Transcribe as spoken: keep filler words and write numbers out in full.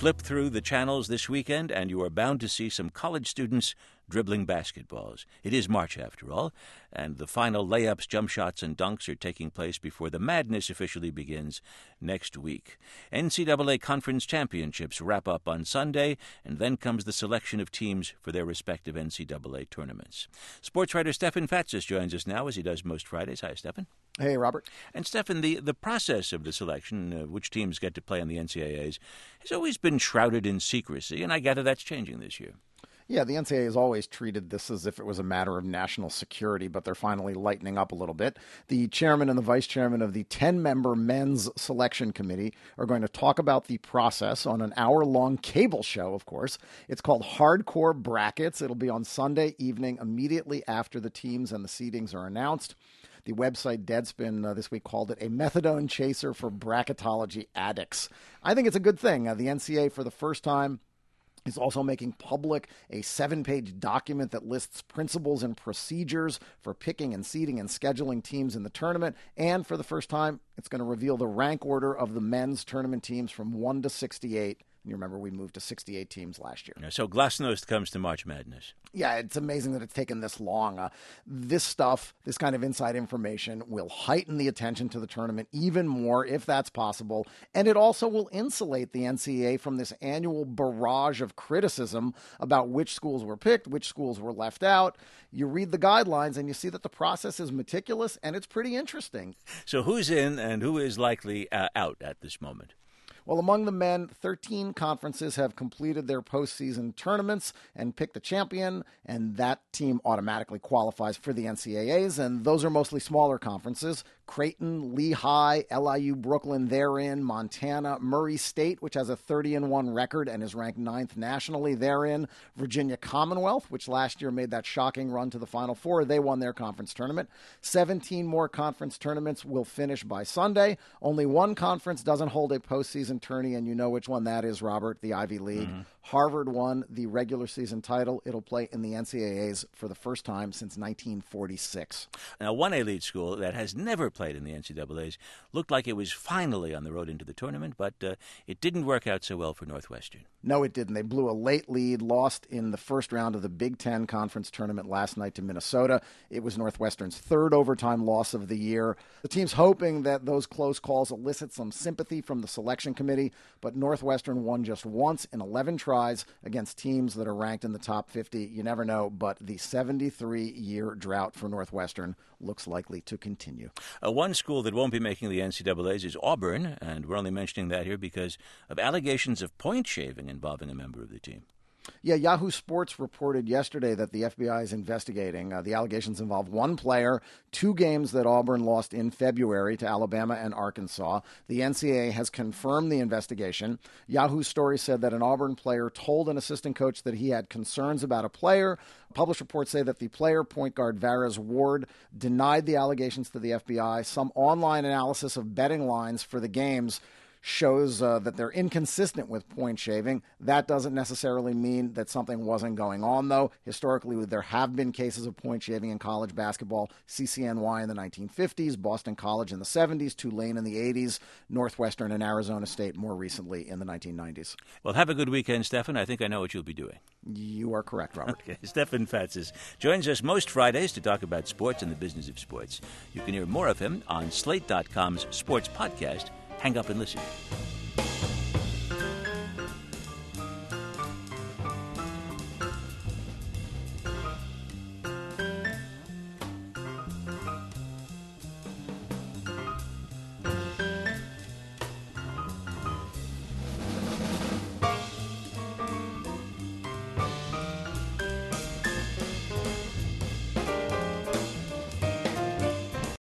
Flip through the channels this weekend, and you are bound to see some college students dribbling basketballs. It is March, after all, and the final layups, jump shots, and dunks are taking place before the madness officially begins next week. N C double A Conference Championships wrap up on Sunday, and then comes the selection of teams for their respective N C double A tournaments. Sports writer Stefan Fatsis joins us now, as he does most Fridays. Hi, Stefan. Hey, Robert. And, Stefan, the, the process of the selection, uh, which teams get to play on the N C double A's, has always been shrouded in secrecy, and I gather that's changing this year. Yeah, the N C double A has always treated this as if it was a matter of national security, but they're finally lightening up a little bit. The chairman and the vice chairman of the ten-member men's selection committee are going to talk about the process on an hour-long cable show, of course. It's called Hardcore Brackets. It'll be on Sunday evening immediately after the teams and the seedings are announced. The website Deadspin uh, this week called it a methadone chaser for bracketology addicts. I think it's a good thing. Uh, the N C double A, for the first time, is also making public a seven-page document that lists principles and procedures for picking and seeding and scheduling teams in the tournament. And for the first time, it's going to reveal the rank order of the men's tournament teams from one to sixty-eight. And you remember we moved to sixty-eight teams last year. So Glasnost comes to March Madness. Yeah, it's amazing that it's taken this long. Uh, this stuff, this kind of inside information, will heighten the attention to the tournament even more, if that's possible. And it also will insulate the N C double A from this annual barrage of criticism about which schools were picked, which schools were left out. You read the guidelines and you see that the process is meticulous, and it's pretty interesting. So who's in and who is likely uh, out at this moment? Well, among the men, thirteen conferences have completed their postseason tournaments and picked a champion, and that team automatically qualifies for the N C double A's, and those are mostly smaller conferences. Creighton, Lehigh, L I U Brooklyn, they're in. Montana, Murray State, which has a thirty and one record and is ranked ninth nationally, they're in. Virginia Commonwealth, which last year made that shocking run to the Final Four, they won their conference tournament. seventeen more conference tournaments will finish by Sunday. Only one conference doesn't hold a postseason tourney, and you know which one that is, Robert, the Ivy League. Mm-hmm. Harvard won the regular season title. It'll play in the N C double A's for the first time since nineteen forty-six. Now, one elite school that has never played in the N C double A's looked like it was finally on the road into the tournament, but uh, it didn't work out so well for Northwestern. No, it didn't. They blew a late lead, lost in the first round of the Big Ten Conference tournament last night to Minnesota. It was Northwestern's third overtime loss of the year. The team's hoping that those close calls elicit some sympathy from the selection committee, but Northwestern won just once in eleven tries against teams that are ranked in the top fifty. You never know, but the seventy-three-year drought for Northwestern looks likely to continue. Uh, one school that won't be making the N C double A's is Auburn, and we're only mentioning that here because of allegations of point shaving involving a member of the team. Yeah, Yahoo Sports reported yesterday that the F B I is investigating. Uh, the allegations involve one player, two games that Auburn lost in February to Alabama and Arkansas. The N C double A has confirmed the investigation. Yahoo's story said that an Auburn player told an assistant coach that he had concerns about a player. Published reports say that the player, point guard Varez Ward, denied the allegations to the F B I. Some online analysis of betting lines for the games shows uh, that they're inconsistent with point shaving. That doesn't necessarily mean that something wasn't going on, though. Historically, there have been cases of point shaving in college basketball. C C N Y in the nineteen fifties, Boston College in the seventies, Tulane in the eighties, Northwestern and Arizona State more recently in the nineteen nineties. Well, have a good weekend, Stefan. I think I know what you'll be doing. You are correct, Robert. Okay. Stefan Fatsis joins us most Fridays to talk about sports and the business of sports. You can hear more of him on Slate dot com's sports podcast, Hang Up and Listen.